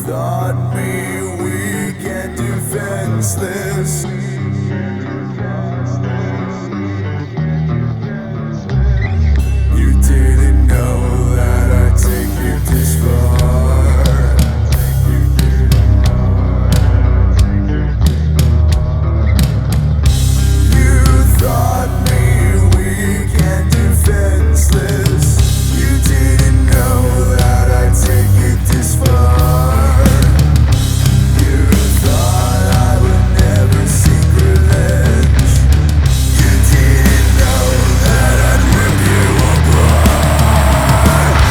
thought me weak and defenseless. You didn't know that I'd take you this far. You thought me weak and defenseless. You didn't know that I'd take you this far. You thought I would never seek revenge. You didn't know that I'd rip you apart.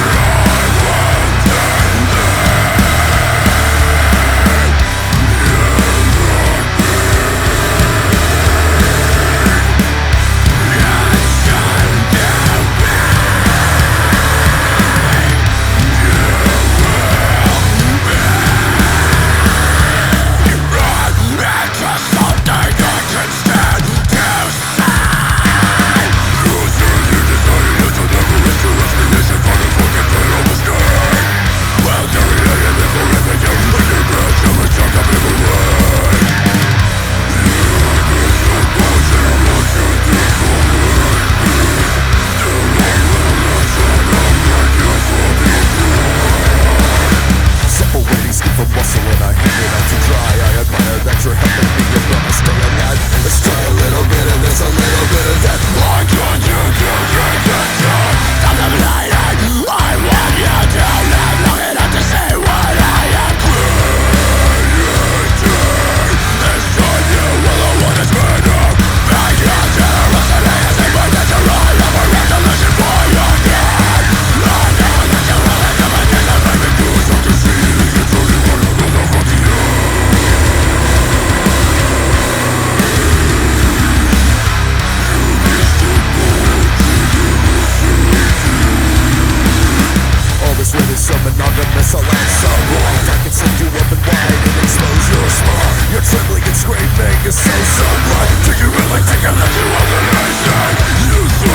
Muscle and I hang it out to dry. I admire that you're helping me, you're gonna stay alive. Let's try a little bit of this, a little bit of that. Why can't you drink it down? Stop the bleeding. I want you to live long enough to see what I am creating. This time you will the one that's better. Thank you, generosity is a by natural. I'm a resolution for your death. I know that you will have come again and make me do something serious. It's only one of the fuck you. All this lit is so monogamous, I'll end so right. I can send you up and wide and expose your spine. You're trembling and screaming is so bright. Do you really think I left you on the nation? You